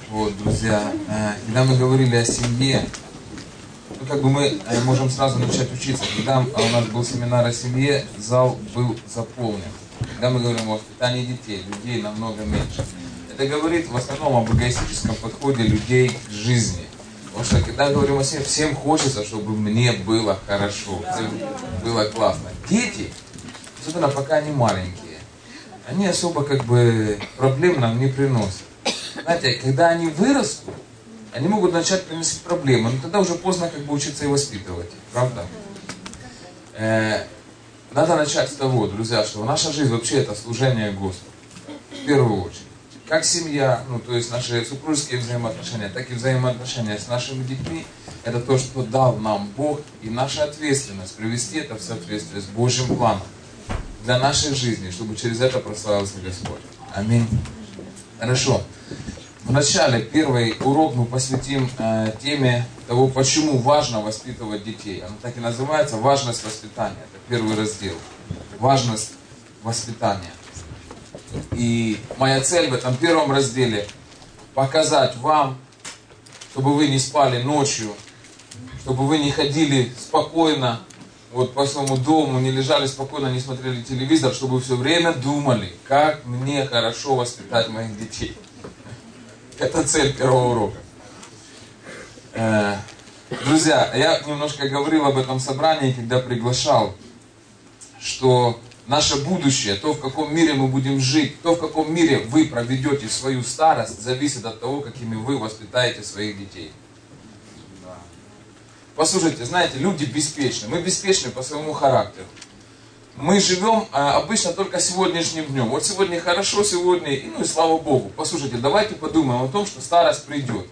Вот, друзья, когда мы говорили о семье, мы можем сразу начать учиться. Когда у нас был семинар о семье, зал был заполнен. Когда мы говорим о воспитании детей, людей намного меньше. Это говорит в основном об эгоистическом подходе людей к жизни. Потому что когда говорим о семье, всем хочется, чтобы мне было хорошо, было классно. Дети, особенно пока они маленькие, они особо проблем нам не приносят. Знаете, когда они вырастут, они могут начать приносить проблемы, но тогда уже поздно учиться и воспитывать их, правда? Надо начать с того, друзья, что наша жизнь вообще это служение Господу. В первую очередь. Как семья, то есть наши супружеские взаимоотношения, так и взаимоотношения с нашими детьми, это то, что дал нам Бог, и наша ответственность привести это в соответствие с Божьим планом для нашей жизни, чтобы через это прославился Господь. Аминь. Хорошо. Вначале первый урок мы посвятим теме того, почему важно воспитывать детей. Оно так и называется «Важность воспитания». Это первый раздел. Важность воспитания. И моя цель в этом первом разделе показать вам, чтобы вы не спали ночью, чтобы вы не ходили спокойно по своему дому, не лежали спокойно, не смотрели телевизор, чтобы вы все время думали, как мне хорошо воспитать моих детей. Это цель первого урока. Друзья, я немножко говорил об этом собрании, когда приглашал, что наше будущее, то, в каком мире мы будем жить, то, в каком мире вы проведете свою старость, зависит от того, какими вы воспитаете своих детей. Послушайте, знаете, люди беспечны. Мы беспечны по своему характеру. Мы живем обычно только сегодняшним днем. Вот сегодня хорошо, сегодня, и слава Богу. Послушайте, давайте подумаем о том, что старость придет.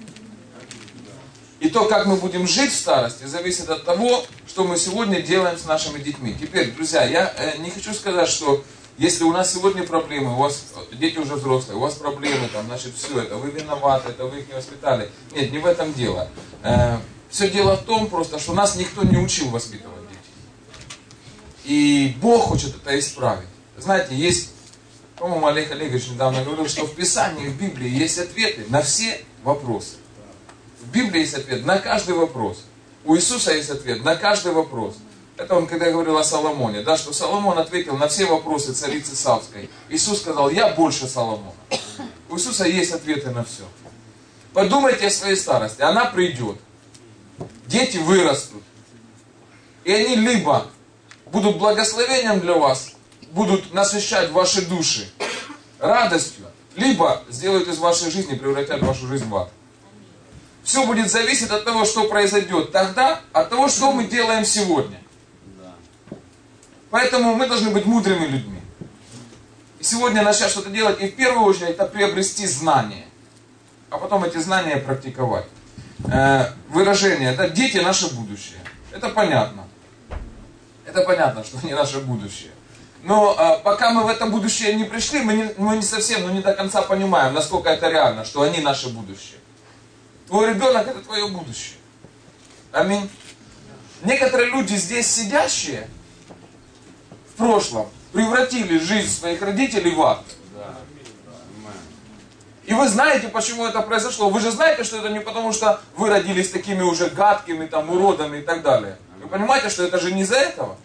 И то, как мы будем жить в старости, зависит от того, что мы сегодня делаем с нашими детьми. Теперь, друзья, я не хочу сказать, что если у нас сегодня проблемы, у вас дети уже взрослые, у вас проблемы, значит, все это, вы виноваты, это вы их не воспитали. Нет, не в этом дело. Все дело в том просто, что нас никто не учил воспитывать детей. И Бог хочет это исправить. Знаете, есть, по-моему, Олег Олегович недавно говорил, что в Писании, в Библии есть ответы на все вопросы. В Библии есть ответ на каждый вопрос. У Иисуса есть ответ на каждый вопрос. Это он, когда говорил о Соломоне, что Соломон ответил на все вопросы царицы Савской. Иисус сказал, я больше Соломона. У Иисуса есть ответы на все. Подумайте о своей старости, она придет. Дети вырастут. И они либо будут благословением для вас, будут насыщать ваши души радостью, либо сделают из вашей жизни, превратят вашу жизнь в ад. Все будет зависеть от того, что произойдет тогда, от того, что мы делаем сегодня. Поэтому мы должны быть мудрыми людьми. И сегодня начать что-то делать, и в первую очередь это приобрести знания, а потом эти знания практиковать. Выражение, дети наше будущее. Это понятно. Это понятно, что они наше будущее. Но пока мы в это будущее не пришли, мы не совсем, не до конца понимаем, насколько это реально, что они наше будущее. Твой ребенок это твое будущее. Аминь. Некоторые люди здесь сидящие в прошлом превратили жизнь своих родителей в ад. И вы знаете, почему это произошло. Вы же знаете, что это не потому, что вы родились такими уже гадкими, уродами и так далее. Вы понимаете, что это же не из-за этого?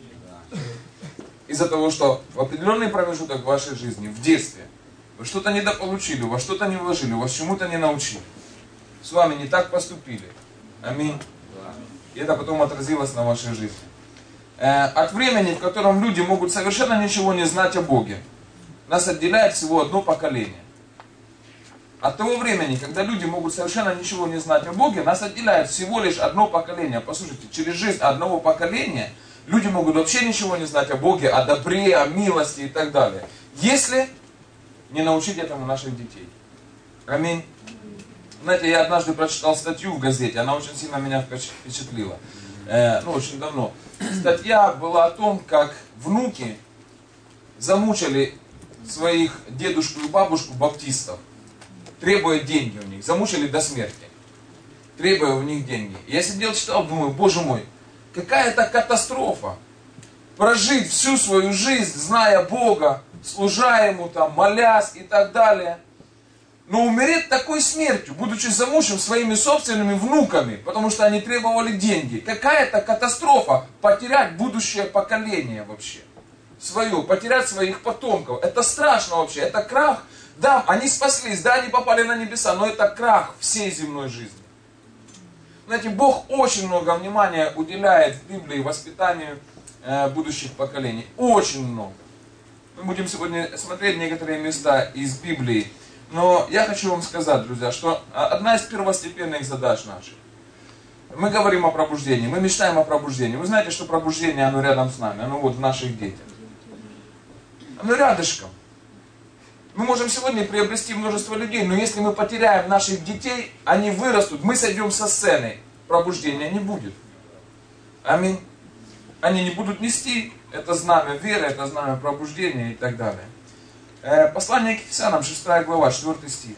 Из-за того, что в определенный промежуток вашей жизни, в детстве, вы что-то недополучили, у вас что-то не вложили, у вас чему-то не научили. С вами не так поступили. Аминь. И это потом отразилось на вашей жизни. От времени, в котором люди могут совершенно ничего не знать о Боге, нас отделяет всего одно поколение. От того времени, когда люди могут совершенно ничего не знать о Боге, нас отделяет всего лишь одно поколение. Послушайте, через жизнь одного поколения люди могут вообще ничего не знать о Боге, о добре, о милости и так далее. Если не научить этому наших детей. Аминь. Знаете, я однажды прочитал статью в газете, она очень сильно меня впечатлила. Очень давно. Статья была о том, как внуки замучили своих дедушку и бабушку баптистов, требуя деньги у них, замучили до смерти, требуя у них деньги. Я сидел, читал, думаю, боже мой, какая это катастрофа. Прожить всю свою жизнь, зная Бога, служа Ему, молясь и так далее. Но умереть такой какой смертью? Будучи замучен своими собственными внуками, потому что они требовали деньги. Какая-то катастрофа потерять будущее поколение вообще. Свое, потерять своих потомков. Это страшно вообще, это крах. Да, они спаслись, да, они попали на небеса, но это крах всей земной жизни. Знаете, Бог очень много внимания уделяет в Библии воспитанию будущих поколений. Очень много. Мы будем сегодня смотреть некоторые места из Библии. Но я хочу вам сказать, друзья, что одна из первостепенных задач наших. Мы говорим о пробуждении, мы мечтаем о пробуждении. Вы знаете, что пробуждение, оно рядом с нами, оно вот в наших детях. Оно рядышком. Мы можем сегодня приобрести множество людей, но если мы потеряем наших детей, они вырастут, мы сойдем со сцены, пробуждения не будет. Аминь. Они не будут нести это знамя веры, это знамя пробуждения и так далее. Послание к Ефесянам, 6 глава, 4 стих.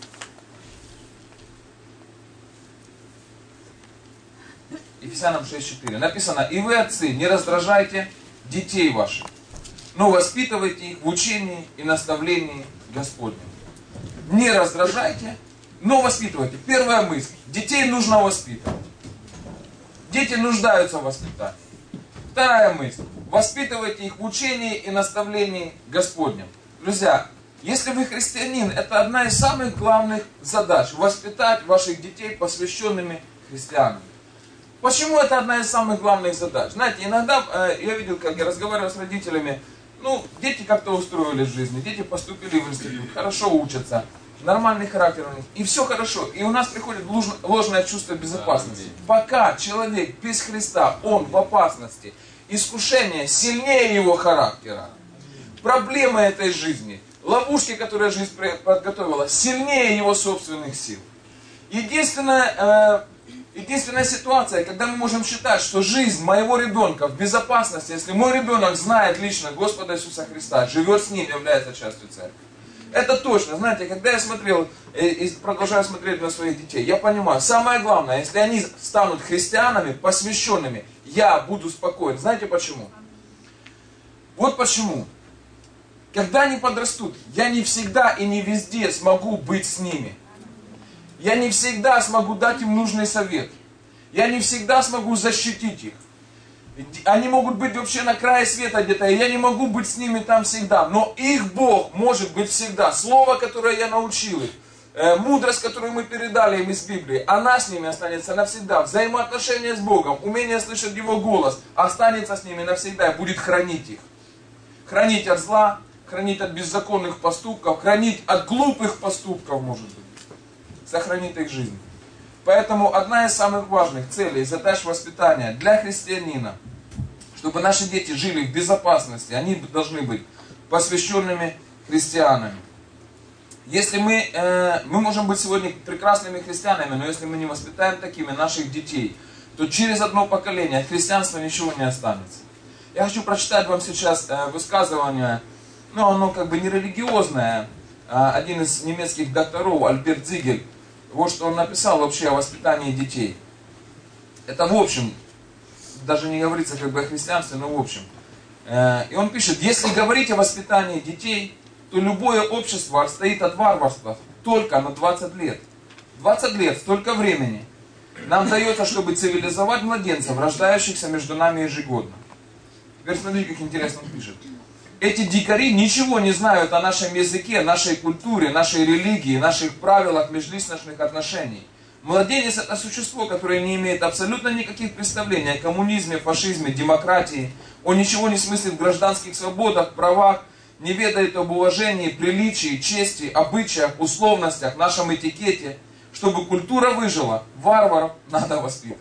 Ефесянам 6:4. Написано: «И вы, отцы, не раздражайте детей ваших, но воспитывайте их в учении и наставлении Господнем». Не раздражайте, но воспитывайте. Первая мысль. Детей нужно воспитывать. Дети нуждаются в воспитании. Вторая мысль. Воспитывайте их в учении и наставлении Господнем. Друзья, если вы христианин, это одна из самых главных задач. Воспитать ваших детей посвященными христианам. Почему это одна из самых главных задач? Знаете, иногда я видел, как я разговаривал с родителями, дети как-то устроились в жизни, дети поступили в институт, хорошо учатся, нормальный характер у них, и все хорошо. И у нас приходит ложное чувство безопасности. Пока человек без Христа, он в опасности, искушение сильнее его характера. Проблемы этой жизни, ловушки, которые жизнь подготовила, сильнее его собственных сил. Единственная ситуация, когда мы можем считать, что жизнь моего ребенка в безопасности, если мой ребенок знает лично Господа Иисуса Христа, живет с Ним, является частью церкви. Это точно. Знаете, когда я смотрел и продолжаю смотреть на своих детей, я понимаю, самое главное, если они станут христианами, посвященными, я буду спокоен. Знаете почему? Вот почему. Когда они подрастут, я не всегда и не везде смогу быть с ними. Я не всегда смогу дать им нужный совет. Я не всегда смогу защитить их. Они могут быть вообще на крае света где-то, и я не могу быть с ними там всегда. Но их Бог может быть всегда. Слово, которое я научил их, мудрость, которую мы передали им из Библии, она с ними останется навсегда. Взаимоотношения с Богом, умение слышать Его голос, останется с ними навсегда и будет хранить их. Хранить от зла, хранить от беззаконных поступков, хранить от глупых поступков, может быть. Сохранит их жизнь. Поэтому одна из самых важных целей, задач воспитания для христианина, чтобы наши дети жили в безопасности, они должны быть посвященными христианами. Если мы можем быть сегодня прекрасными христианами, но если мы не воспитаем такими наших детей, то через одно поколение от христианства ничего не останется. Я хочу прочитать вам сейчас высказывание, оно как бы не религиозное. Один из немецких докторов, Альберт Зигель, вот что он написал вообще о воспитании детей. Это в общем, даже не говорится как бы о христианстве, но в общем. И он пишет: если говорить о воспитании детей, то любое общество отстоит от варварства только на 20 лет. 20 лет, столько времени нам дается, чтобы цивилизовать младенцев, рождающихся между нами ежегодно. Теперь смотрите, как интересно он пишет. Эти дикари ничего не знают о нашем языке, нашей культуре, нашей религии, наших правилах межличностных отношений. Младенец — это существо, которое не имеет абсолютно никаких представлений о коммунизме, фашизме, демократии. Он ничего не смыслит в гражданских свободах, правах, не ведает об уважении, приличии, чести, обычаях, условностях, нашем этикете. Чтобы культура выжила, варваров надо воспитывать.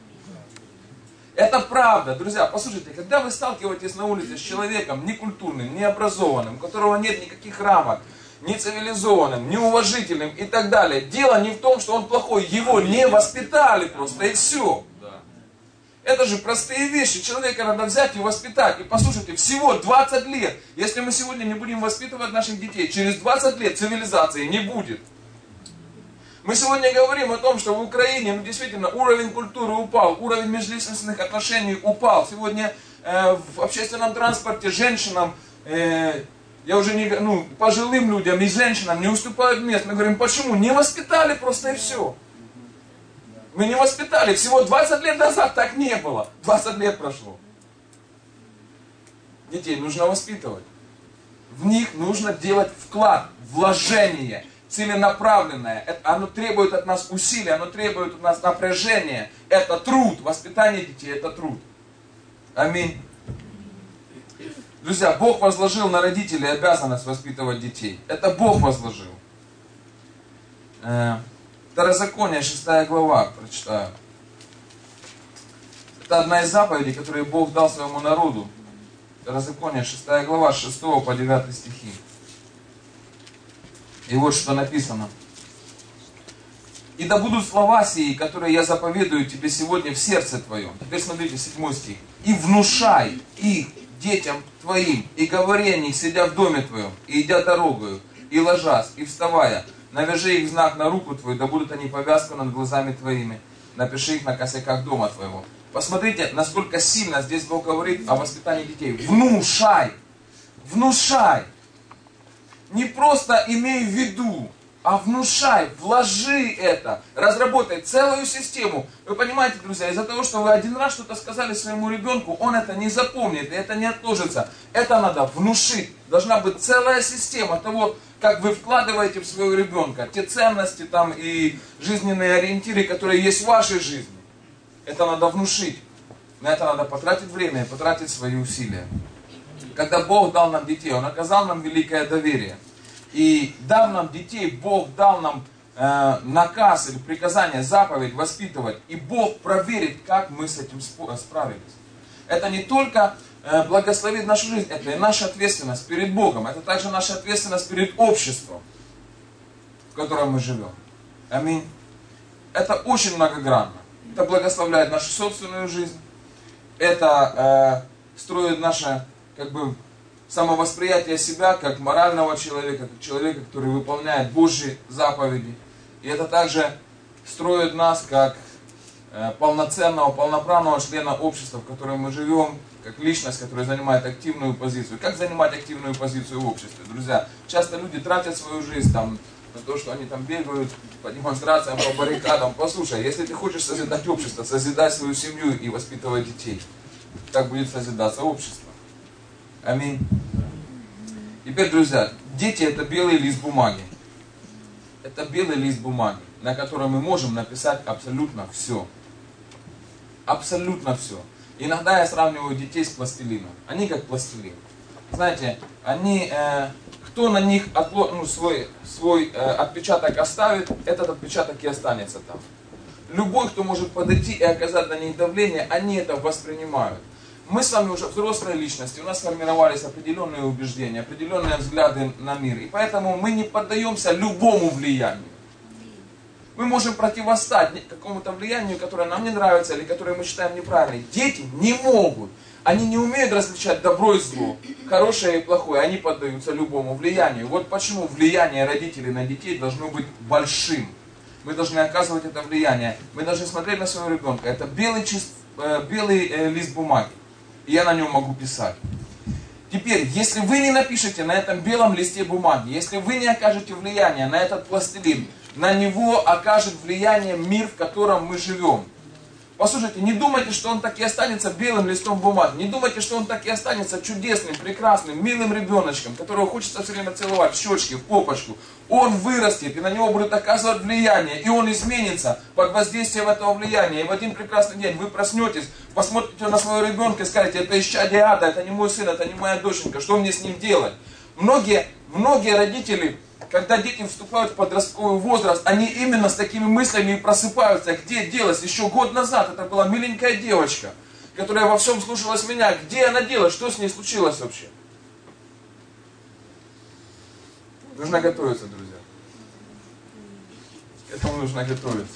Это правда, друзья, послушайте, когда вы сталкиваетесь на улице с человеком некультурным, необразованным, у которого нет никаких рамок, не цивилизованным, неуважительным и так далее, дело не в том, что он плохой, его не воспитали просто, и все. Это же простые вещи, человека надо взять и воспитать. И послушайте, всего 20 лет, если мы сегодня не будем воспитывать наших детей, через 20 лет цивилизации не будет. Мы сегодня говорим о том, что в Украине, действительно, уровень культуры упал, уровень межличностных отношений упал. Сегодня в общественном транспорте женщинам Я уже не, пожилым людям и женщинам не уступают мест. Мы говорим, почему? Не воспитали просто и все. Мы не воспитали. Всего 20 лет назад так не было. 20 лет прошло. Детей нужно воспитывать. В них нужно делать вклад, вложение, целенаправленное. Оно требует от нас усилий, оно требует от нас напряжения. Это труд. Воспитание детей – это труд. Аминь. Друзья, Бог возложил на родителей обязанность воспитывать детей. Это Бог возложил. Второзаконие, 6 глава, прочитаю. Это одна из заповедей, которые Бог дал своему народу. Второзаконие, 6 глава, 6 по 9 стихи. И вот что написано. «И да будут слова сии, которые я заповедую тебе сегодня в сердце твоем». Теперь смотрите, 7 стих. «И внушай их детям твоим, и говори о них, сидя в доме твоем, и идя дорогою, и ложась, и вставая, навяжи их знак на руку твою, да будут они повязку над глазами твоими, напиши их на косяках дома твоего». Посмотрите, насколько сильно здесь Бог говорит о воспитании детей. Внушай! Внушай! Не просто имей в виду, а внушай, вложи это, разработай целую систему. Вы понимаете, друзья, из-за того, что вы один раз что-то сказали своему ребенку, он это не запомнит, и это не отложится. Это надо внушить. Должна быть целая система того, как вы вкладываете в своего ребенка те ценности там и жизненные ориентиры, которые есть в вашей жизни. Это надо внушить. На это надо потратить время и потратить свои усилия. Когда Бог дал нам детей, Он оказал нам великое доверие. И дав нам детей, Бог дал нам наказ или приказание, заповедь воспитывать. И Бог проверит, как мы с этим справились. Это не только благословит нашу жизнь, это и наша ответственность перед Богом. Это также наша ответственность перед обществом, в котором мы живем. Аминь. Это очень многогранно. Это благословляет нашу собственную жизнь. Это строит наше самовосприятие себя как морального человека, как человека, который выполняет Божьи заповеди. И это также строит нас как полноценного, полноправного члена общества, в котором мы живем, как личность, которая занимает активную позицию. Как занимать активную позицию в обществе? Друзья, часто люди тратят свою жизнь на то, что они там бегают по демонстрациям, по баррикадам. Послушай, если ты хочешь созидать общество, созидай свою семью и воспитывай детей. Так будет созидаться общество. Аминь. Теперь, друзья, дети — это белый лист бумаги. Это белый лист бумаги, на котором мы можем написать абсолютно все. Абсолютно все. Иногда я сравниваю детей с пластилином. Они как пластилин. Знаете, они, кто на них свой отпечаток оставит, этот отпечаток и останется там. Любой, кто может подойти и оказать на них давление, они это воспринимают. Мы с вами уже взрослые личности, у нас сформировались определенные убеждения, определенные взгляды на мир. И поэтому мы не поддаемся любому влиянию. Мы можем противостать какому-то влиянию, которое нам не нравится или которое мы считаем неправильным. Дети не могут. Они не умеют различать добро и зло, хорошее и плохое. Они поддаются любому влиянию. Вот почему влияние родителей на детей должно быть большим. Мы должны оказывать это влияние. Мы должны смотреть на своего ребенка. Это белый лист бумаги. И я на нем могу писать. Теперь, если вы не напишете на этом белом листе бумаги, если вы не окажете влияние на этот пластилин, на него окажет влияние мир, в котором мы живем. Послушайте, не думайте, что он так и останется белым листом бумаги. Не думайте, что он так и останется чудесным, прекрасным, милым ребеночком, которого хочется все время целовать в щечки, в попочку. Он вырастет, и на него будет оказывать влияние, и он изменится под воздействием этого влияния. И в один прекрасный день вы проснетесь, посмотрите на своего ребенка и скажете: это исчадие ада, это не мой сын, это не моя доченька, что мне с ним делать? Многие родители, когда дети вступают в подростковый возраст, они именно с такими мыслями и просыпаются. Где делась? Еще год назад это была миленькая девочка, которая во всем слушалась меня. Где она делась? Что с ней случилось вообще? Нужно готовиться, друзья. К этому нужно готовиться.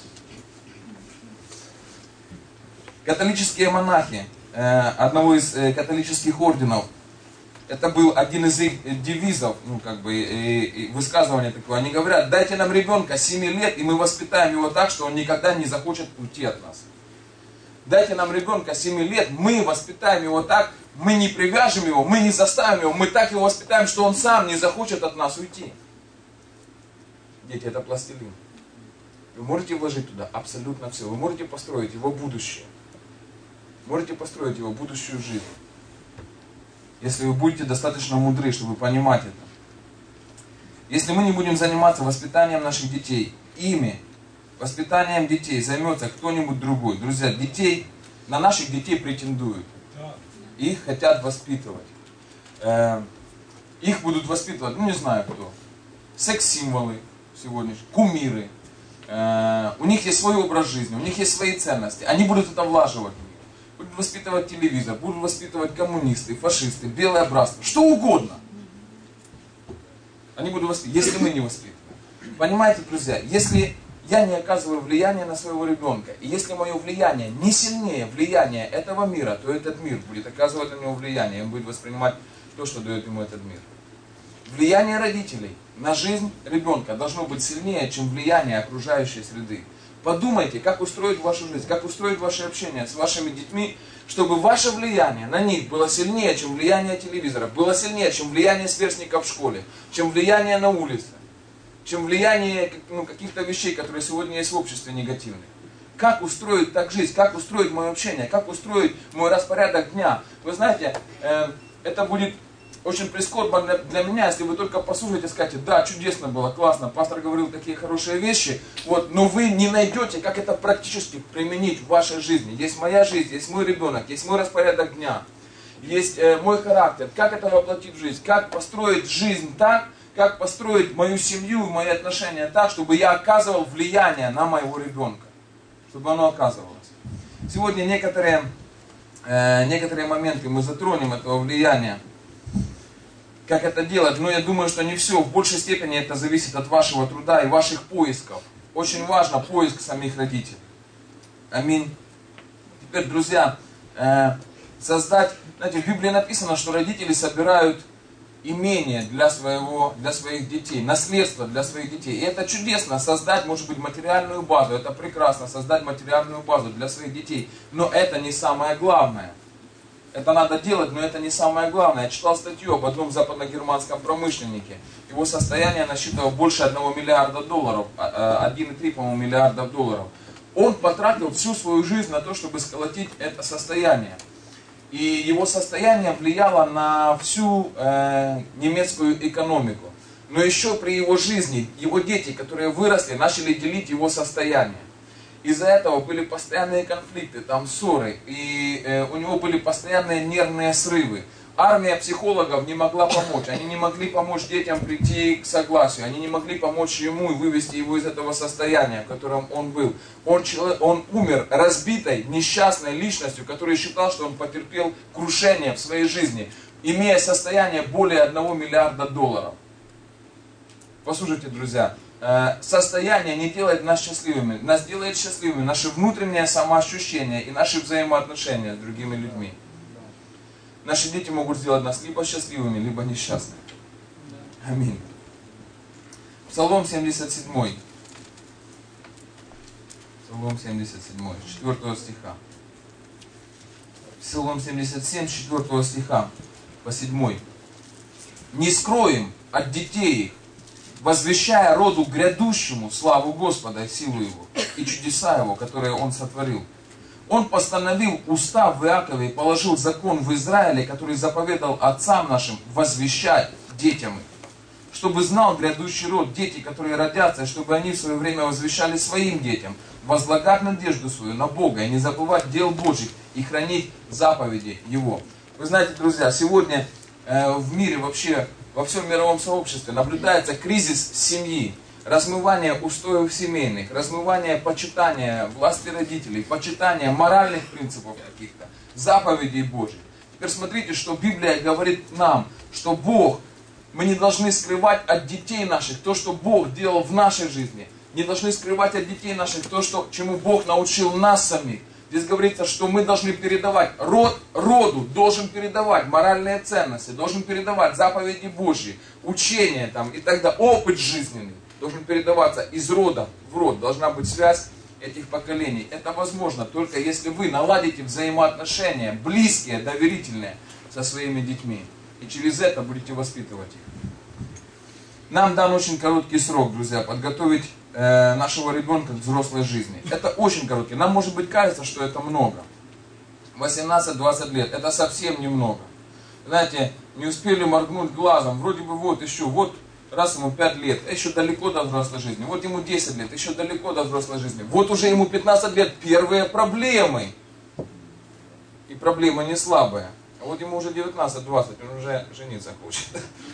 Католические монахи одного из католических орденов, это был один из их девизов, высказывания такое. Они говорят: дайте нам ребенка 7 лет, и мы воспитаем его так, что он никогда не захочет уйти от нас. Дайте нам ребенка 7 лет, мы воспитаем его так, мы не привяжем его, мы не заставим его, мы так его воспитаем, что он сам не захочет от нас уйти. Дети, это пластилин. Вы можете вложить туда абсолютно все. Вы можете построить его будущее. Можете построить его будущую жизнь. Если вы будете достаточно мудры, чтобы понимать это. Если мы не будем заниматься воспитанием наших детей, воспитанием детей займется кто-нибудь другой. Друзья, на наших детей претендуют. Их хотят воспитывать. Их будут воспитывать, не знаю кто. Секс-символы сегодняшние, кумиры. У них есть свой образ жизни, у них есть свои ценности. Они будут это влаживать. Будут воспитывать телевизор, будут воспитывать коммунисты, фашисты, белое братство, что угодно. Они будут воспитывать, если мы не воспитываем. Понимаете, друзья, если я не оказываю влияния на своего ребенка, и если мое влияние не сильнее влияния этого мира, то этот мир будет оказывать на него влияние, он будет воспринимать то, что дает ему этот мир. Влияние родителей на жизнь ребенка должно быть сильнее, чем влияние окружающей среды. Подумайте, как устроить вашу жизнь, как устроить ваше общение с вашими детьми, чтобы ваше влияние на них было сильнее, чем влияние телевизора, было сильнее, чем влияние сверстников в школе, чем влияние на улице, чем влияние каких-то вещей, которые сегодня есть в обществе негативные. Как устроить так жизнь, как устроить мое общение, как устроить мой распорядок дня. Вы знаете, это будет очень прискорбно для меня, если вы только послушаете и скажете, да, чудесно было, классно, пастор говорил такие хорошие вещи, но вы не найдете, как это практически применить в вашей жизни. Есть моя жизнь, есть мой ребенок, есть мой распорядок дня, есть мой характер, как это воплотить в жизнь, как построить жизнь так, как построить мою семью, мои отношения так, чтобы я оказывал влияние на моего ребенка, чтобы оно оказывалось. Сегодня некоторые моменты мы затронем этого влияния. Как это делать? Но я думаю, что не все. В большей степени это зависит от вашего труда и ваших поисков. Очень важно поиск самих родителей. Аминь. Теперь, друзья, знаете, в Библии написано, что родители собирают имение для своих детей, наследство для своих детей. И это чудесно, создать, может быть, материальную базу. Это прекрасно, создать материальную базу для своих детей. Но это не самое главное. Это надо делать, но это не самое главное. Я читал статью об одном западногерманском промышленнике. Его состояние насчитывало больше $1 миллиарда, 1,3, по-моему, миллиардов долларов. Он потратил всю свою жизнь на то, чтобы сколотить это состояние. И его состояние влияло на всю немецкую экономику. Но еще при его жизни, его дети, которые выросли, начали делить его состояние. Из-за этого были постоянные конфликты, там ссоры, и у него были постоянные нервные срывы. Армия психологов не могла помочь, они не могли помочь детям прийти к согласию, они не могли помочь ему и вывести его из этого состояния, в котором он был. Он умер разбитой, несчастной личностью, который считал, что он потерпел крушение в своей жизни, имея состояние более $1 миллиарда. Послушайте, друзья. Состояние не делает нас счастливыми. Нас делает счастливыми наше внутреннее самоощущение и наши взаимоотношения с другими людьми. Наши дети могут сделать нас либо счастливыми, либо несчастными. Аминь. Псалом 77. Псалом 77, 4 стиха. Псалом 77, 4 стиха по 7. «Не скроем от детей их, возвещая роду грядущему славу Господа и силу Его, и чудеса Его, которые Он сотворил. Он постановил устав в Иакове и положил закон в Израиле, который заповедал отцам нашим возвещать детям их, чтобы знал грядущий род, дети, которые родятся, и чтобы они в свое время возвещали своим детям, возлагать надежду свою на Бога и не забывать дел Божьих и хранить заповеди Его». Вы знаете, друзья, сегодня в мире вообще, во всем мировом сообществе наблюдается кризис семьи, размывание устоев семейных, размывание почитания власти родителей, почитания моральных принципов каких-то, заповедей Божьих. Теперь смотрите, что Библия говорит нам, что Бог, мы не должны скрывать от детей наших то, что Бог делал в нашей жизни. Не должны скрывать от детей наших то, чему Бог научил нас самих. Здесь говорится, что мы должны передавать, роду должен передавать моральные ценности, должен передавать заповеди Божьи, учения там, и так далее, опыт жизненный должен передаваться из рода в род. Должна быть связь этих поколений, это возможно только если вы наладите взаимоотношения, близкие, доверительные со своими детьми. И через это будете воспитывать их. Нам дан очень короткий срок, друзья, подготовить нашего ребенка к взрослой жизни. Это очень короткий. Нам может быть кажется, что это много. 18-20 лет, это совсем немного. Знаете, не успели моргнуть глазом, вроде бы вот еще, вот раз ему 5 лет, еще далеко до взрослой жизни. Вот ему 10 лет, еще далеко до взрослой жизни. Вот уже ему 15 лет, первые проблемы. И проблемы не слабые. А вот ему уже 19-20, он уже жениться хочет.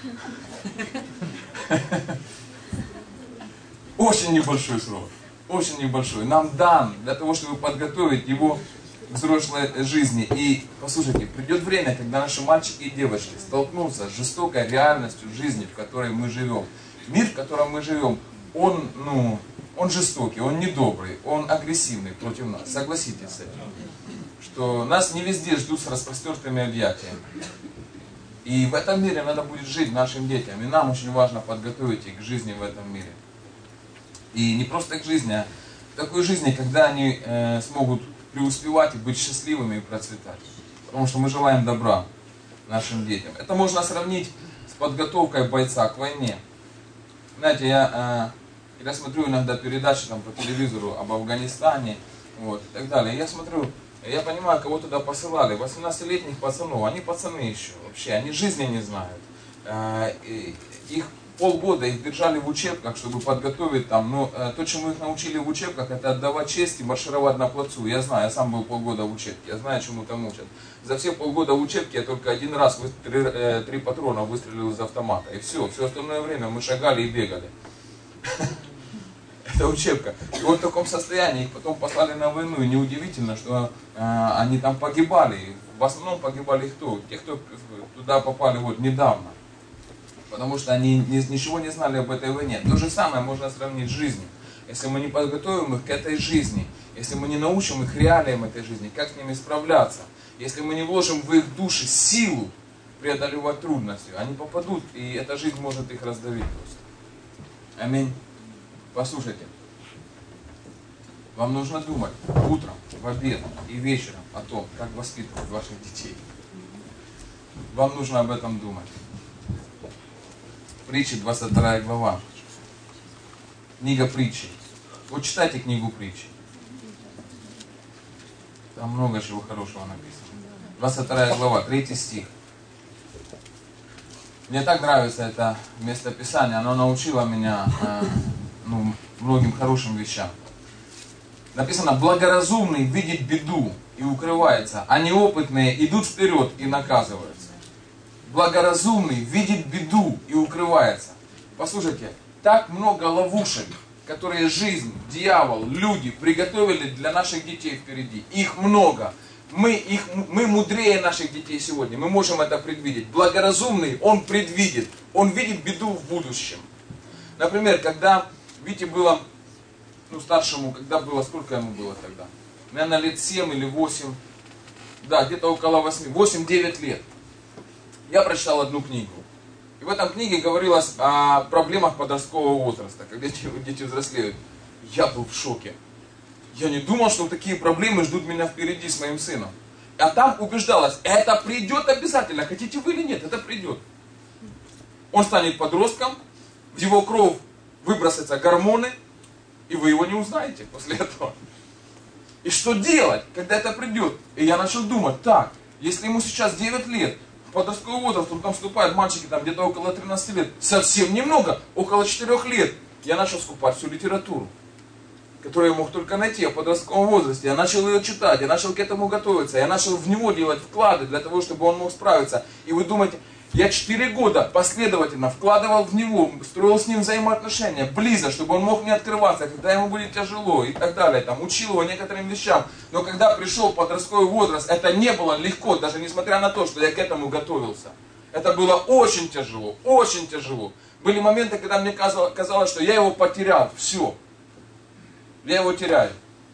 Очень небольшой срок. Очень небольшой. Нам дан для того, чтобы подготовить его к взрослой жизни. И, послушайте, придет время, когда наши мальчики и девочки столкнутся с жестокой реальностью жизни, в которой мы живем. Мир, в котором мы живем, он жестокий, он недобрый, он агрессивный против нас. Согласитесь с этим. Что нас не везде ждут с распростертыми объятиями. И в этом мире надо будет жить нашим детям. И нам очень важно подготовить их к жизни в этом мире. И не просто к жизни, а к такой жизни, когда они смогут преуспевать и быть счастливыми и процветать. Потому что мы желаем добра нашим детям. Это можно сравнить с подготовкой бойца к войне. Знаете, я смотрю иногда передачи там, по телевизору об Афганистане вот, и так далее. Я смотрю, я понимаю, кого туда посылали. 18-летних пацанов, они пацаны еще вообще, они жизни не знают. Их полгода их держали в учебках, чтобы подготовить там, но то, чему их научили в учебках, это отдавать честь и маршировать на плацу. Я знаю, я сам был полгода в учебке, я знаю, чему там учат. За все полгода в учебке я только один раз 3 патрона выстрелил из автомата. И все остальное время мы шагали и бегали. Это учебка. И вот в таком состоянии их потом послали на войну. И неудивительно, что они там погибали. В основном погибали кто? Те, кто туда попали вот недавно. Потому что они ничего не знали об этой войне. То же самое можно сравнить с жизнью. Если мы не подготовим их к этой жизни, если мы не научим их реалиям этой жизни, как с ними справляться, если мы не вложим в их души силу преодолевать трудности, они попадут, и эта жизнь может их раздавить просто. Аминь. Послушайте, вам нужно думать утром, в обед и вечером о том, как воспитывать ваших детей. Вам нужно об этом думать. Притчи, 22 глава. Книга притчи. Вот читайте книгу притчи. Там много чего хорошего написано. 22 глава, 3 стих. Мне так нравится это местописание. Оно научило меня многим хорошим вещам. Написано: благоразумный видит беду и укрывается, а неопытные идут вперед и наказываются. Благоразумный видит беду и укрывается. Послушайте, так много ловушек, которые жизнь, дьявол, люди приготовили для наших детей впереди. Их много. Мы мудрее наших детей сегодня. Мы можем это предвидеть. Благоразумный, он предвидит. Он видит беду в будущем. Например, когда Вите было, старшему, когда было, сколько ему было тогда? Наверное, лет 7 или 8. Да, где-то около 8. 8-9 лет. Я прочитал одну книгу. И в этом книге говорилось о проблемах подросткового возраста, когда дети взрослеют. Я был в шоке. Я не думал, что такие проблемы ждут меня впереди с моим сыном. А там убеждалось, это придет обязательно, хотите вы или нет, это придет. Он станет подростком, в его кровь выбросятся гормоны, и вы его не узнаете после этого. И что делать, когда это придет? И я начал думать, так, если ему сейчас 9 лет, подростковый возраст, он там вступает, мальчики там где-то около 13 лет, совсем немного, около 4 лет. Я начал скупать всю литературу, которую я мог только найти о подростковом возрасте. Я начал ее читать, я начал к этому готовиться, я начал в него делать вклады для того, чтобы он мог справиться. И вы думаете, я 4 года последовательно вкладывал в него, строил с ним взаимоотношения, близко, чтобы он мог не открываться, когда ему будет тяжело и так далее. Там, учил его некоторым вещам. Но когда пришел подростковый возраст, это не было легко, даже несмотря на то, что я к этому готовился. Это было очень тяжело, очень тяжело. Были моменты, когда мне казалось, что я его потерял, все. Я его теряю.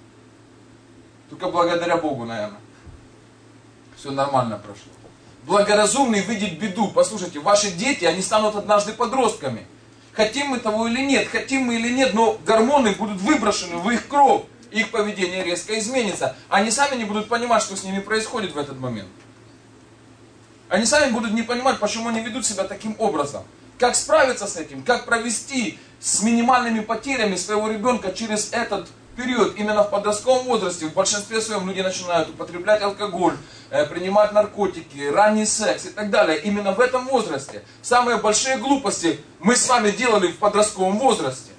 Только благодаря Богу, наверное. Все нормально прошло. Благоразумный видит беду. Послушайте, ваши дети, они станут однажды подростками. Хотим мы того или нет, но гормоны будут выброшены в их кровь. их поведение резко изменится. Они сами не будут понимать, что с ними происходит в этот момент. Они сами будут не понимать, почему они ведут себя таким образом. Как справиться с этим, как провести с минимальными потерями своего ребенка через этот период. Именно в подростковом возрасте в большинстве своем люди начинают употреблять алкоголь, принимать наркотики, ранний секс и так далее. Именно в этом возрасте. Самые большие глупости мы с вами делали в подростковом возрасте.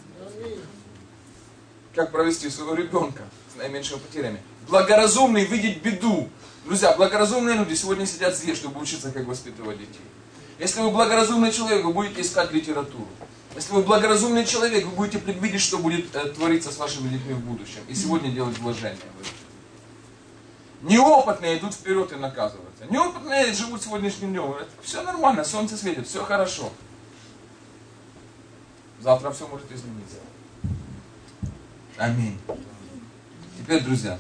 Как провести своего ребенка с наименьшими потерями. Благоразумный видеть беду. Друзья, благоразумные люди сегодня сидят здесь, чтобы учиться, как воспитывать детей. Если вы благоразумный человек, вы будете искать литературу. Если вы благоразумный человек, вы будете предвидеть, что будет твориться с вашими детьми в будущем. И сегодня делать вложения в это. Неопытные идут вперед и наказываются. Неопытные живут сегодняшним днем. Говорят, все нормально, солнце светит, все хорошо. Завтра все может измениться. Аминь. Теперь, друзья,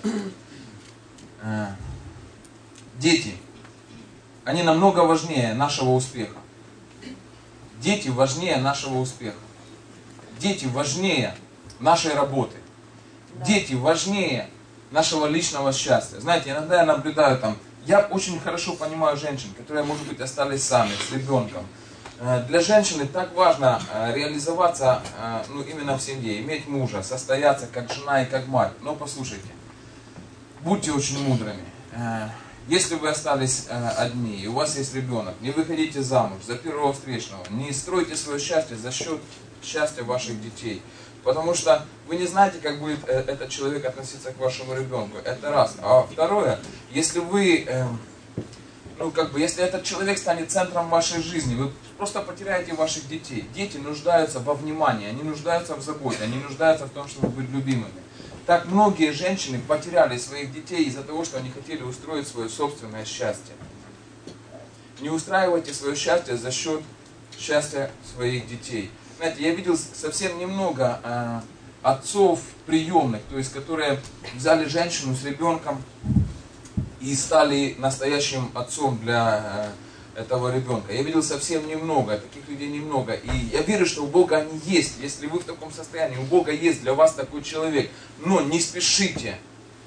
дети, они намного важнее нашего успеха. Дети важнее нашего успеха. Дети важнее нашей работы. Дети важнее нашего личного счастья. Знаете, иногда я наблюдаю там, я очень хорошо понимаю женщин, которые, может быть, остались сами, с ребенком. Для женщины так важно реализоваться именно в семье, иметь мужа, состояться как жена и как мать. Но послушайте, будьте очень мудрыми. Если вы остались одни, и у вас есть ребенок, не выходите замуж за первого встречного, не стройте свое счастье за счет счастья ваших детей. Потому что вы не знаете, как будет этот человек относиться к вашему ребенку. Это раз. А второе, если вы, если этот человек станет центром вашей жизни, вы просто потеряете ваших детей. Дети нуждаются во внимании, они нуждаются в заботе, они нуждаются в том, чтобы быть любимыми. Так многие женщины потеряли своих детей из-за того, что они хотели устроить свое собственное счастье. Не устраивайте свое счастье за счет счастья своих детей. Знаете, я видел совсем немного отцов приемных, то есть которые взяли женщину с ребенком и стали настоящим отцом для этого ребенка. Я видел совсем немного, таких людей немного. И я верю, что у Бога они есть. Если вы в таком состоянии, у Бога есть для вас такой человек. Но не спешите.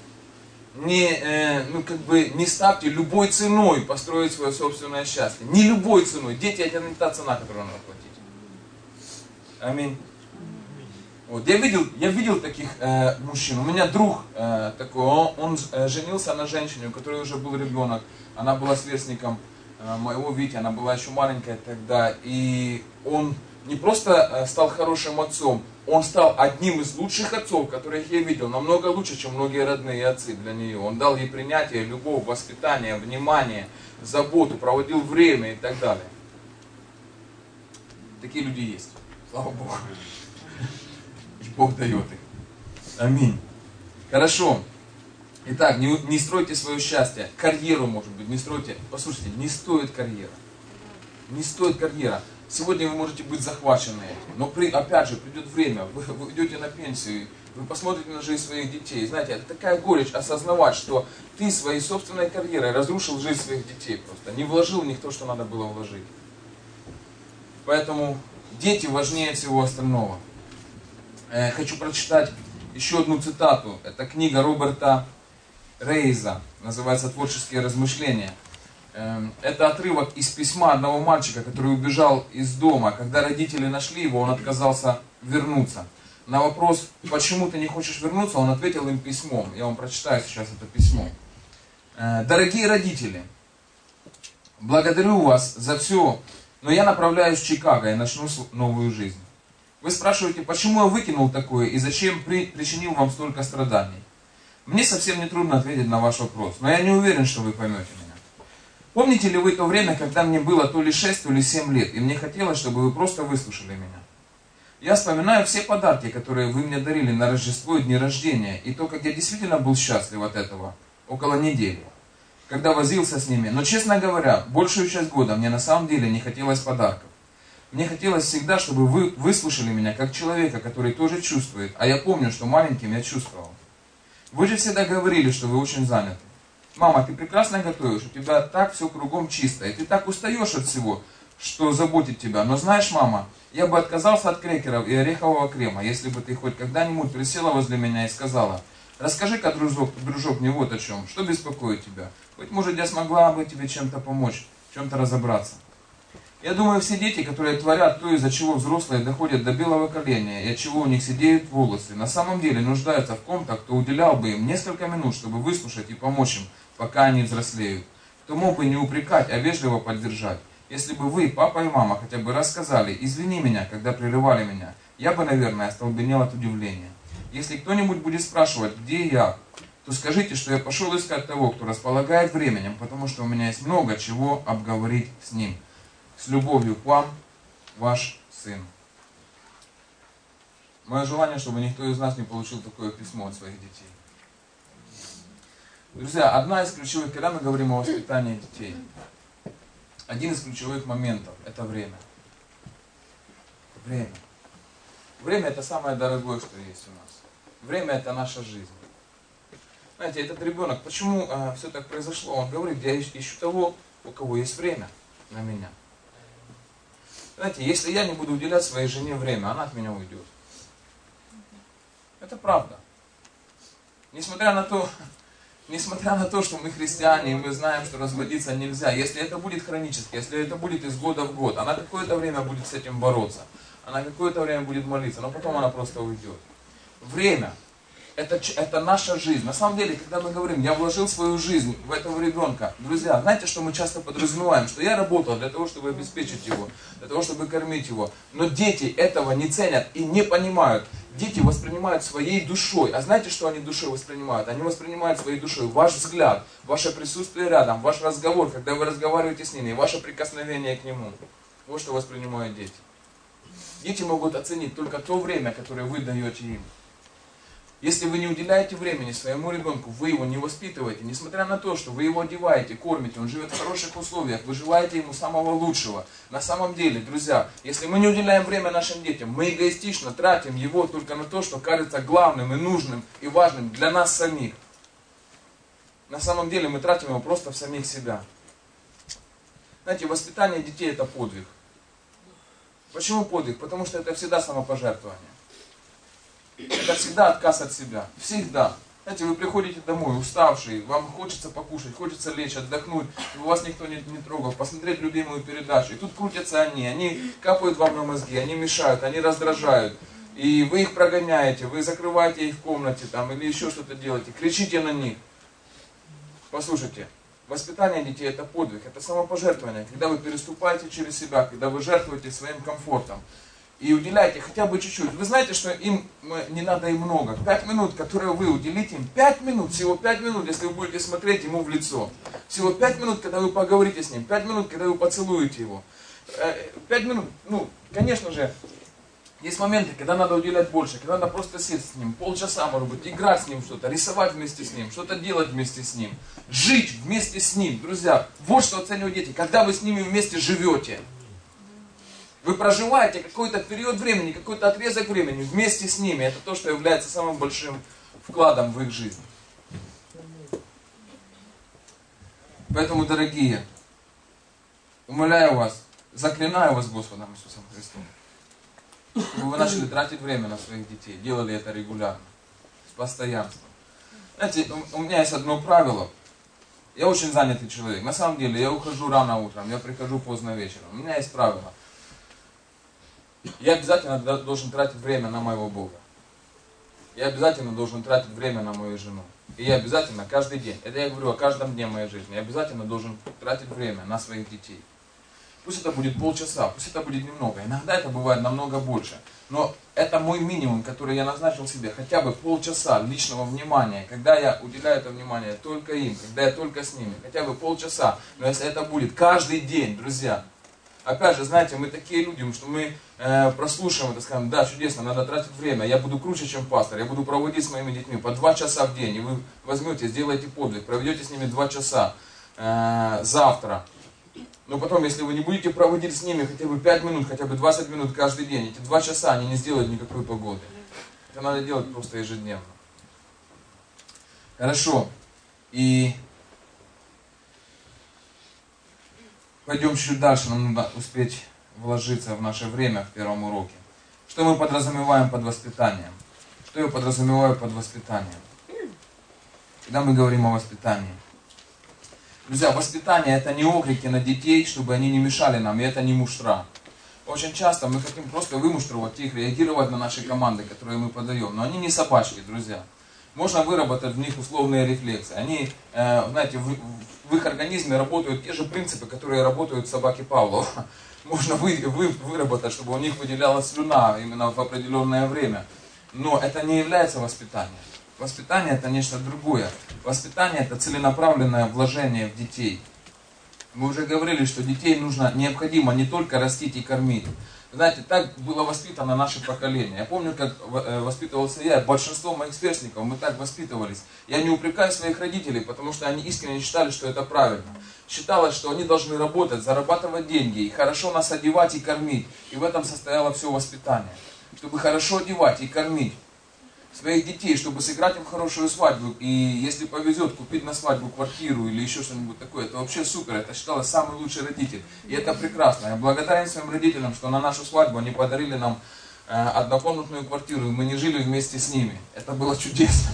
Не ставьте любой ценой построить свое собственное счастье. Не любой ценой. Дети — это не та цена, которую надо платить. Аминь. Вот. Я видел таких мужчин. У меня друг такой, он женился на женщине, у которой уже был ребенок. Она была сверстником моего Вити, она была еще маленькая тогда. И он не просто стал хорошим отцом, он стал одним из лучших отцов, которых я видел. Намного лучше, чем многие родные отцы для нее. Он дал ей принятие, любовь, воспитание, внимание, заботу, проводил время и так далее. Такие люди есть. Слава Богу. И Бог дает их. Аминь. Хорошо. Итак, не стройте свое счастье. Карьеру, может быть, не стройте. Послушайте, не стоит карьера. Не стоит карьера. Сегодня вы можете быть захвачены этим. Но опять же, придет время, вы идете на пенсию, вы посмотрите на жизнь своих детей. Знаете, это такая горечь осознавать, что ты своей собственной карьерой разрушил жизнь своих детей просто. Не вложил в них то, что надо было вложить. Поэтому дети важнее всего остального. Хочу прочитать еще одну цитату. Это книга Роберта Рейза. Называется «Творческие размышления». Это отрывок из письма одного мальчика, который убежал из дома. Когда родители нашли его, он отказался вернуться. На вопрос, почему ты не хочешь вернуться, он ответил им письмом. Я вам прочитаю сейчас это письмо. Дорогие родители, благодарю вас за все, но я направляюсь в Чикаго и начну новую жизнь. Вы спрашиваете, почему я выкинул такое и зачем причинил вам столько страданий? Мне совсем не трудно ответить на ваш вопрос, но я не уверен, что вы поймете меня. Помните ли вы то время, когда мне было то ли 6, то ли 7 лет, и мне хотелось, чтобы вы просто выслушали меня? Я вспоминаю все подарки, которые вы мне дарили на Рождество и дни рождения, и то, как я действительно был счастлив от этого, около недели, когда возился с ними. Но, честно говоря, большую часть года мне на самом деле не хотелось подарков. Мне хотелось всегда, чтобы вы выслушали меня как человека, который тоже чувствует, а я помню, что маленьким я чувствовал. Вы же всегда говорили, что вы очень заняты. Мама, ты прекрасно готовишь, у тебя так все кругом чисто, и ты так устаешь от всего. что заботит тебя. Но знаешь, мама, я бы отказался от крекеров и орехового крема, если бы ты хоть когда-нибудь присела возле меня и сказала: расскажи-ка, дружок, мне вот о чем, что беспокоит тебя. Быть может, я смогла бы тебе чем-то помочь, в чем-то разобраться. Я думаю, все дети, которые творят то, из-за чего взрослые доходят до белого коленя, и от чего у них сидеют волосы, на самом деле нуждаются в ком-то, кто уделял бы им несколько минут, чтобы выслушать и помочь им, пока они взрослеют. Кто мог бы не упрекать, а вежливо поддержать. Если бы вы, папа и мама, хотя бы раз сказали: извини меня, когда прерывали меня, я бы, наверное, остолбенел от удивления. Если кто-нибудь будет спрашивать, где я, то скажите, что я пошел искать того, кто располагает временем, потому что у меня есть много чего обговорить с ним. С любовью к вам, ваш сын. Мое желание, чтобы никто из нас не получил такое письмо от своих детей. Друзья, одна из ключевых, когда мы говорим о воспитании детей, один из ключевых моментов – это время. Время. Время – это самое дорогое, что есть у нас. Время – это наша жизнь. Знаете, этот ребенок, почему все так произошло? Он говорит: я ищу того, у кого есть время на меня. Знаете, если я не буду уделять своей жене время, она от меня уйдет. Это правда. Несмотря на то, что мы христиане, и мы знаем, что разводиться нельзя, если это будет хронически, если это будет из года в год, она какое-то время будет с этим бороться, она какое-то время будет молиться, но потом она просто уйдет. Время. Это наша жизнь. На самом деле, когда мы говорим: я вложил свою жизнь в этого ребенка, друзья, знаете, что мы часто подразумеваем? Что я работал для того, чтобы обеспечить его, для того, чтобы кормить его. Но дети этого не ценят и не понимают. Дети воспринимают своей душой. А знаете, что они душой воспринимают? Они воспринимают своей душой ваш взгляд, ваше присутствие рядом, ваш разговор, когда вы разговариваете с ними, ваше прикосновение к нему. Вот что воспринимают дети. Дети могут оценить только то время, которое вы даете им. Если вы не уделяете времени своему ребенку, вы его не воспитываете, несмотря на то, что вы его одеваете, кормите, он живет в хороших условиях, вы желаете ему самого лучшего. На самом деле, друзья, если мы не уделяем время нашим детям, мы эгоистично тратим его только на то, что кажется главным и нужным и важным для нас самих. На самом деле мы тратим его просто в самих себя. Знаете, воспитание детей – это подвиг. Почему подвиг? Потому что это всегда самопожертвование. Это всегда отказ от себя. Всегда. Знаете, вы приходите домой уставшие, вам хочется покушать, хочется лечь, отдохнуть, вас никто не трогал, посмотреть любимую передачу. И тут крутятся они капают вам на мозги, они мешают, они раздражают. И вы их прогоняете, вы закрываете их в комнате там, или еще что-то делаете, кричите на них. Послушайте, воспитание детей – это подвиг, это самопожертвование. Когда вы переступаете через себя, когда вы жертвуете своим комфортом. И уделяйте хотя бы чуть-чуть. Вы знаете, что им не надо и много. 5 минут, которые вы уделите им, 5 минут, всего 5 минут, если вы будете смотреть ему в лицо. Всего 5 минут, когда вы поговорите с ним, 5 минут, когда вы поцелуете его. 5 минут, конечно же, есть моменты, когда надо уделять больше, когда надо просто сесть с ним, полчаса, может быть, играть с ним что-то, рисовать вместе с ним, что-то делать вместе с ним, жить вместе с ним. Друзья, вот что оценивают дети, когда вы с ними вместе живете. Вы проживаете какой-то период времени, какой-то отрезок времени вместе с ними. Это то, что является самым большим вкладом в их жизнь. Поэтому, дорогие, умоляю вас, заклинаю вас Господом Иисусом Христом, чтобы вы начали тратить время на своих детей, делали это регулярно, с постоянством. Знаете, у меня есть одно правило. Я очень занятый человек. На самом деле, я ухожу рано утром, я прихожу поздно вечером. У меня есть правило. Я обязательно должен тратить время на моего Бога. Я обязательно должен тратить время на мою жену. И я обязательно каждый день, это я говорю о каждом дне моей жизни, я обязательно должен тратить время на своих детей. Пусть это будет полчаса, пусть это будет немного. Иногда это бывает намного больше. Но это мой минимум, который я назначил себе. Хотя бы полчаса личного внимания. Когда я уделяю это внимание только им, когда я только с ними. Хотя бы полчаса. Но если это будет каждый день, друзья. Опять же, знаете, мы такие люди, что мы прослушаем это, скажем: да, чудесно, надо тратить время, я буду круче, чем пастор, я буду проводить с моими детьми по 2 часа в день, и вы возьмете, сделаете подвиг, проведете с ними 2 часа завтра. Но потом, если вы не будете проводить с ними хотя бы 5 минут, хотя бы 20 минут каждый день, эти 2 часа они не сделают никакой погоды. Это надо делать просто ежедневно. Хорошо. И Пойдем чуть дальше, нам надо успеть вложиться в наше время в первом уроке. Что мы подразумеваем под воспитанием? Что я подразумеваю под воспитанием? Когда мы говорим о воспитании. Друзья, воспитание это не окрики на детей, чтобы они не мешали нам, и это не муштра. Очень часто мы хотим просто вымуштровать их, реагировать на наши команды, которые мы подаем. Но они не собачки, друзья. Можно выработать в них условные рефлексы. Они, знаете, в их организме работают те же принципы, которые работают в собаке Павлова. Можно выработать, чтобы у них выделялась слюна именно в определенное время. Но это не является воспитанием. Воспитание это нечто другое. Воспитание это целенаправленное вложение в детей. Мы уже говорили, что детей необходимо не только растить и кормить. Знаете, так было воспитано наше поколение. Я помню, как воспитывался я, большинство моих сверстников, мы так воспитывались. Я не упрекаю своих родителей, потому что они искренне считали, что это правильно. Считалось, что они должны работать, зарабатывать деньги, и хорошо нас одевать и кормить. И в этом состояло все воспитание. Чтобы хорошо одевать и кормить своих детей, чтобы сыграть им хорошую свадьбу, и если повезет, купить на свадьбу квартиру или еще что-нибудь такое, это вообще супер, это считалось самый лучший родитель. И это прекрасно. Я благодарен своим родителям, что на нашу свадьбу они подарили нам однокомнатную квартиру, и мы не жили вместе с ними. Это было чудесно.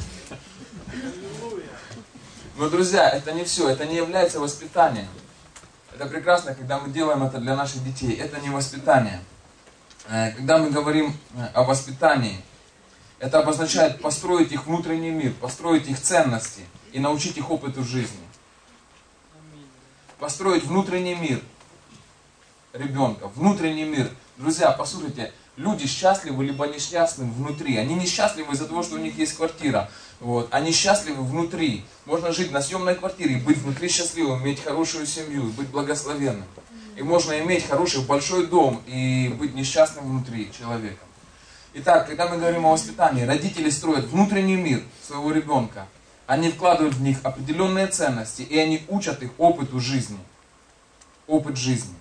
Но, друзья, это не все, это не является воспитанием. Это прекрасно, когда мы делаем это для наших детей. Это не воспитание. Когда мы говорим о воспитании, это обозначает построить их внутренний мир, построить их ценности и научить их опыту жизни. Построить внутренний мир ребенка, внутренний мир. Друзья, послушайте, люди счастливы либо несчастны внутри. Они несчастливы из-за того, что у них есть квартира. Вот. Они счастливы внутри. Можно жить на съемной квартире, быть внутри счастливым, иметь хорошую семью, быть благословенным. И можно иметь хороший большой дом и быть несчастным внутри человеком. Итак, когда мы говорим о воспитании, родители строят внутренний мир своего ребенка. Они вкладывают в них определенные ценности, и они учат их опыту жизни. Опыт жизни.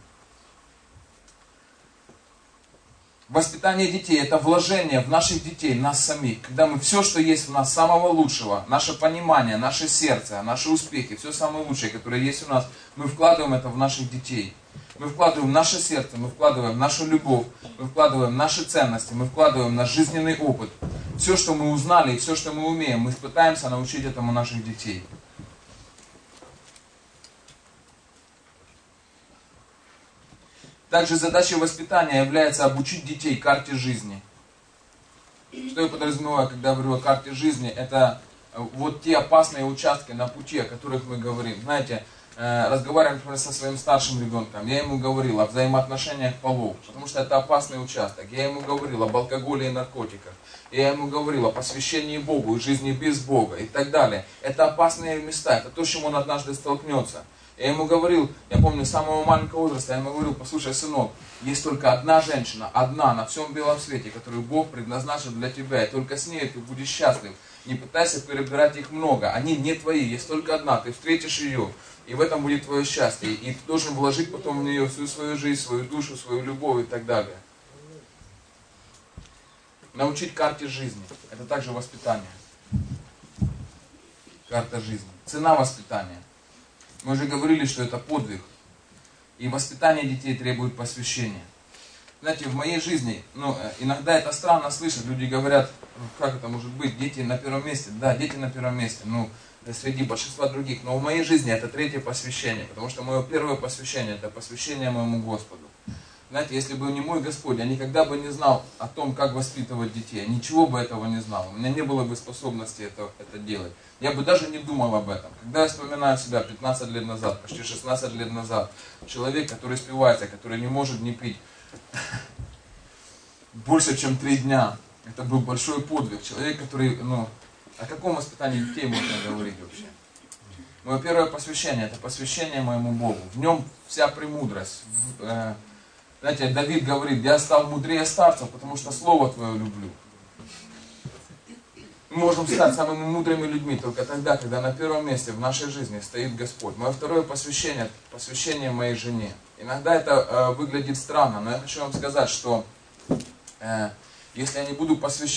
Воспитание детей – это вложение в наших детей, нас самих. Когда мы все, что есть в нас самого лучшего, наше понимание, наше сердце, наши успехи, все самое лучшее, которое есть у нас, мы вкладываем это в наших детей. Мы вкладываем наше сердце, мы вкладываем нашу любовь, мы вкладываем наши ценности, мы вкладываем наш жизненный опыт. Все, что мы узнали и все, что мы умеем, мы пытаемся научить этому наших детей. Также задачей воспитания является обучить детей карте жизни. Что я подразумеваю, когда говорю о карте жизни, это вот те опасные участки на пути, о которых мы говорим. Знаете, разговариваем, например, со своим старшим ребенком, я ему говорил о взаимоотношениях полов, потому что это опасный участок. Я ему говорил об алкоголе и наркотиках. Я ему говорил о посвящении Богу и жизни без Бога и так далее. Это опасные места, это то, с чем он однажды столкнется. Я ему говорил, я помню, с самого маленького возраста, я ему говорил: послушай, сынок, есть только одна женщина, одна на всем белом свете, которую Бог предназначил для тебя, и только с ней ты будешь счастлив. Не пытайся перебирать их много, они не твои, есть только одна, ты встретишь ее, и в этом будет твое счастье. И ты должен вложить потом в нее всю свою жизнь, свою душу, свою любовь и так далее. Научить карте жизни, это также воспитание. Карта жизни. Цена воспитания. Мы уже говорили, что это подвиг. И воспитание детей требует посвящения. Знаете, в моей жизни, иногда это странно слышать. Люди говорят, как это может быть, дети на первом месте. Да, дети на первом месте, среди большинства других. Но в моей жизни это третье посвящение. Потому что мое первое посвящение, это посвящение моему Господу. Знаете, если бы не мой Господь, я никогда бы не знал о том, как воспитывать детей. Я ничего бы этого не знал. У меня не было бы способности это делать. Я бы даже не думал об этом. Когда я вспоминаю себя 15 лет назад, почти 16 лет назад, человек, который спивается, который не может не пить больше, чем 3 дня, это был большой подвиг. Человек, который, о каком воспитании детей можно говорить вообще? Мое первое посвящение, это посвящение моему Богу. В нем вся премудрость. Знаете, Давид говорит: я стал мудрее старцев, потому что Слово Твое люблю. Мы можем стать самыми мудрыми людьми только тогда, когда на первом месте в нашей жизни стоит Господь. Мое второе посвящение, посвящение моей жене. Иногда это выглядит странно, но я хочу вам сказать, что если я не буду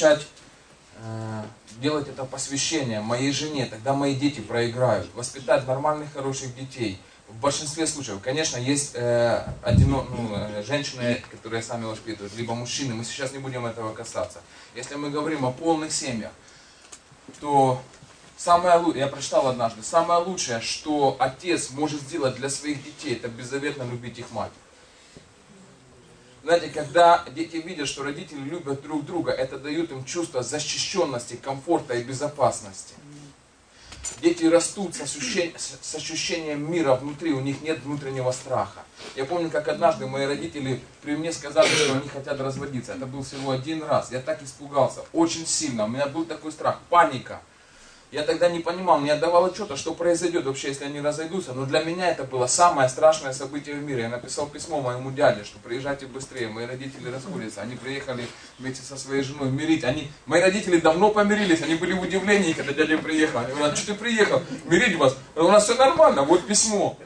делать это посвящение моей жене, тогда мои дети проиграют. Воспитать нормальных, хороших детей, В большинстве случаев, конечно, есть женщины, которые сами воспитывают, либо мужчины, мы сейчас не будем этого касаться. Если мы говорим о полных семьях, то я прочитал однажды, самое лучшее, что отец может сделать для своих детей, это беззаветно любить их мать. Знаете, когда дети видят, что родители любят друг друга, это дает им чувство защищенности, комфорта и безопасности. Дети растут с ощущением мира внутри, у них нет внутреннего страха. Я помню, как однажды мои родители при мне сказали, что они хотят разводиться. Это был всего один раз. Я так испугался, очень сильно. У меня был такой страх, паника. Я тогда не понимал, не отдавал отчета, что произойдет вообще, если они разойдутся. Но для меня это было самое страшное событие в мире. Я написал письмо моему дяде, что приезжайте быстрее. Мои родители расходятся. Они приехали вместе со своей женой мирить. Мои родители давно помирились. Они были в удивлении, когда дядя приехал. Они говорят, что ты приехал? Мирить вас? У нас все нормально, вот письмо.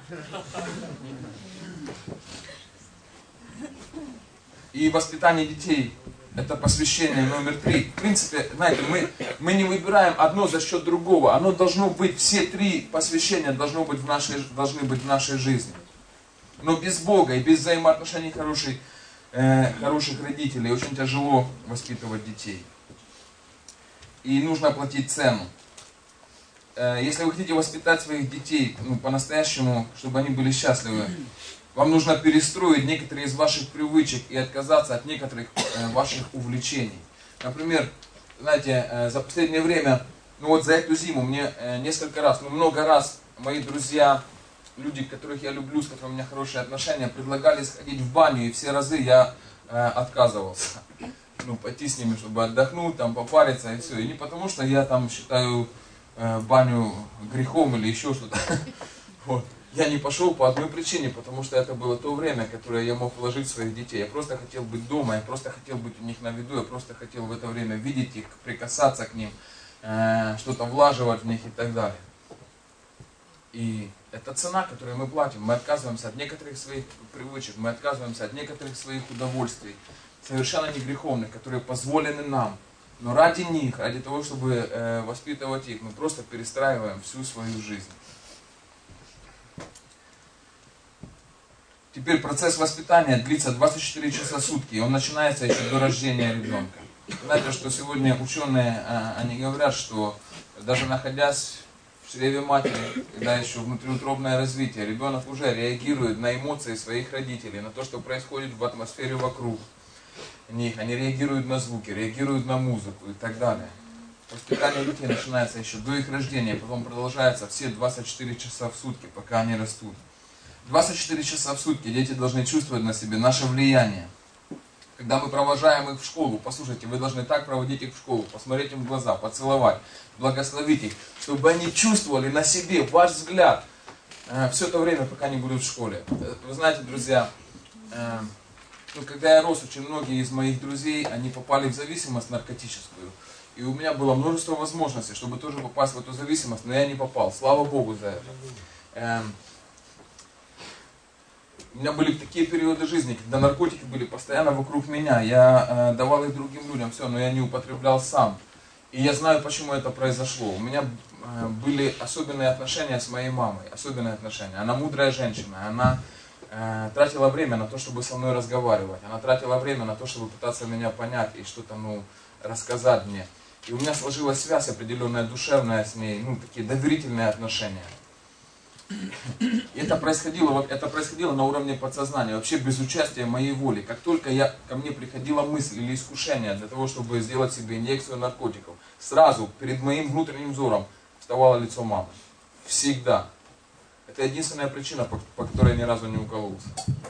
И воспитание детей. Это посвящение номер 3. В принципе, знаете, мы не выбираем одно за счет другого. Оно должно быть, все 3 посвящения должны быть в нашей жизни. Но без Бога и без взаимоотношений хороших родителей очень тяжело воспитывать детей. И нужно платить цену. Если вы хотите воспитать своих детей по-настоящему, чтобы они были счастливы, вам нужно перестроить некоторые из ваших привычек и отказаться от некоторых ваших увлечений. Например, знаете, за последнее время, за эту зиму мне несколько раз, много раз мои друзья, люди, которых я люблю, с которыми у меня хорошие отношения, предлагали сходить в баню, и все разы я отказывался. Пойти с ними, чтобы отдохнуть, попариться и все. И не потому, что я считаю баню грехом или еще что-то. Вот. Я не пошел по одной причине, потому что это было то время, которое я мог вложить в своих детей. Я просто хотел быть дома, я просто хотел быть у них на виду, я просто хотел в это время видеть их, прикасаться к ним, что-то влаживать в них и так далее. И это цена, которую мы платим. Мы отказываемся от некоторых своих привычек, мы отказываемся от некоторых своих удовольствий, совершенно не греховных, которые позволены нам. Но ради них, ради того, чтобы воспитывать их, мы просто перестраиваем всю свою жизнь. Теперь процесс воспитания длится 24 часа в сутки, и он начинается еще до рождения ребенка. Знаете, что сегодня ученые, они говорят, что даже находясь в чреве матери, когда еще внутриутробное развитие, ребенок уже реагирует на эмоции своих родителей, на то, что происходит в атмосфере вокруг них. Они реагируют на звуки, реагируют на музыку и так далее. Воспитание детей начинается еще до их рождения, потом продолжается все 24 часа в сутки, пока они растут. 24 часа в сутки дети должны чувствовать на себе наше влияние. Когда мы провожаем их в школу, послушайте, вы должны так проводить их в школу, посмотреть им в глаза, поцеловать, благословить их, чтобы они чувствовали на себе ваш взгляд все это время, пока они будут в школе. Вы знаете, друзья, когда я рос, очень многие из моих друзей, они попали в зависимость наркотическую. И у меня было множество возможностей, чтобы тоже попасть в эту зависимость, но я не попал. Слава Богу за это. У меня были такие периоды жизни, когда наркотики были постоянно вокруг меня. Я давал их другим людям, все, но я не употреблял сам. И я знаю, почему это произошло. У меня были особенные отношения с моей мамой. Особенные отношения. Она мудрая женщина. Она тратила время на то, чтобы со мной разговаривать. Она тратила время на то, чтобы пытаться меня понять и что-то рассказать мне. И у меня сложилась связь определенная, душевная с ней, такие доверительные отношения. И это происходило на уровне подсознания, вообще без участия моей воли. Как только ко мне приходила мысль или искушение для того, чтобы сделать себе инъекцию наркотиков, сразу перед моим внутренним взором вставало лицо мамы. Всегда. Это единственная причина, по которой я ни разу не укололся.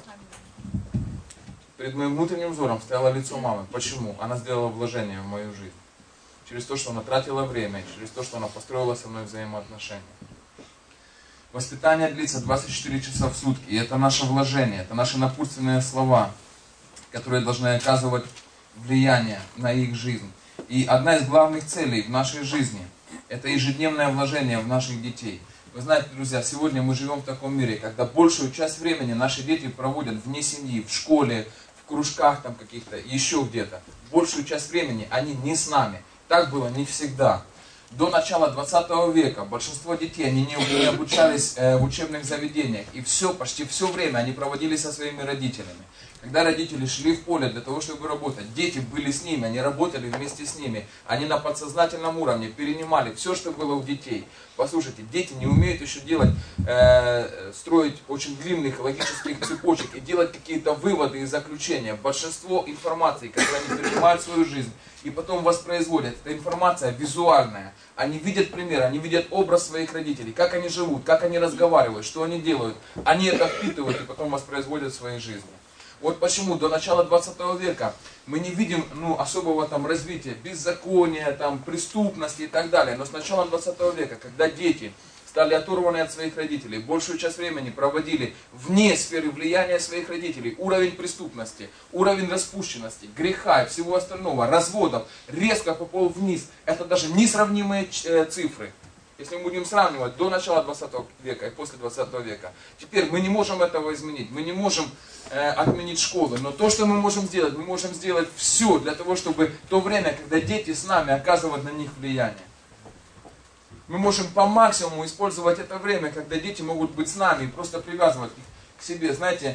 Перед моим внутренним взором стояло лицо мамы. Почему? Она сделала вложение в мою жизнь. Через то, что она тратила время, через то, что она построила со мной взаимоотношения. Воспитание длится 24 часа в сутки, и это наше вложение, это наши напутственные слова, которые должны оказывать влияние на их жизнь. И одна из главных целей в нашей жизни – это ежедневное вложение в наших детей. Вы знаете, друзья, сегодня мы живем в таком мире, когда большую часть времени наши дети проводят вне семьи, в школе, в кружках там каких-то, еще где-то. Большую часть времени они не с нами. Так было не всегда. До начала 20 века большинство детей, они не обучались в учебных заведениях. И почти все время они проводили со своими родителями. Когда родители шли в поле для того, чтобы работать, дети были с ними, они работали вместе с ними. Они на подсознательном уровне перенимали все, что было у детей. Послушайте, дети не умеют еще строить очень длинных логических цепочек и делать какие-то выводы и заключения. Большинство информации, которую они принимают в свою жизнь и потом воспроизводят, это информация визуальная. Они видят пример, они видят образ своих родителей, как они живут, как они разговаривают, что они делают. Они это впитывают и потом воспроизводят в своей жизни. Вот почему до начала 20 века мы не видим особого развития, беззакония, преступности и так далее. Но с начала 20 века, когда дети стали оторваны от своих родителей, большую часть времени проводили вне сферы влияния своих родителей, уровень преступности, уровень распущенности, греха и всего остального, разводов резко попал вниз. Это даже несравнимые цифры. Если мы будем сравнивать до начала 20 века и после 20 века. Теперь мы не можем этого изменить, мы не можем отменить школы. Но то, что мы можем сделать все для того, чтобы то время, когда дети с нами, оказывать на них влияние. Мы можем по максимуму использовать это время, когда дети могут быть с нами и просто привязывать их к себе. Знаете,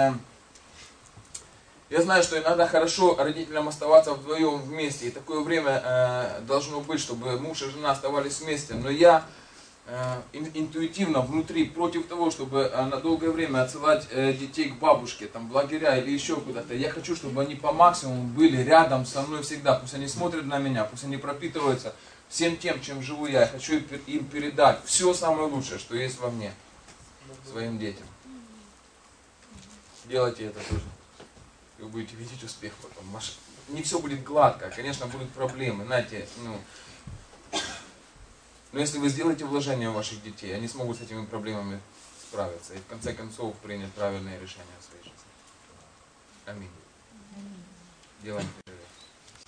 я знаю, что иногда хорошо родителям оставаться вдвоем вместе. И такое время должно быть, чтобы муж и жена оставались вместе. Но я интуитивно внутри против того, чтобы на долгое время отсылать детей к бабушке, в лагеря или еще куда-то. Я хочу, чтобы они по максимуму были рядом со мной всегда. Пусть они смотрят на меня, пусть они пропитываются всем тем, чем живу я. Я хочу им передать все самое лучшее, что есть во мне, своим детям. Делайте это тоже. Вы будете видеть успех потом. Не все будет гладко, конечно, будут проблемы, знаете, но если вы сделаете вложения в ваших детей, они смогут с этими проблемами справиться и в конце концов принять правильные решения в своей жизни. Аминь. Делаем перерыв.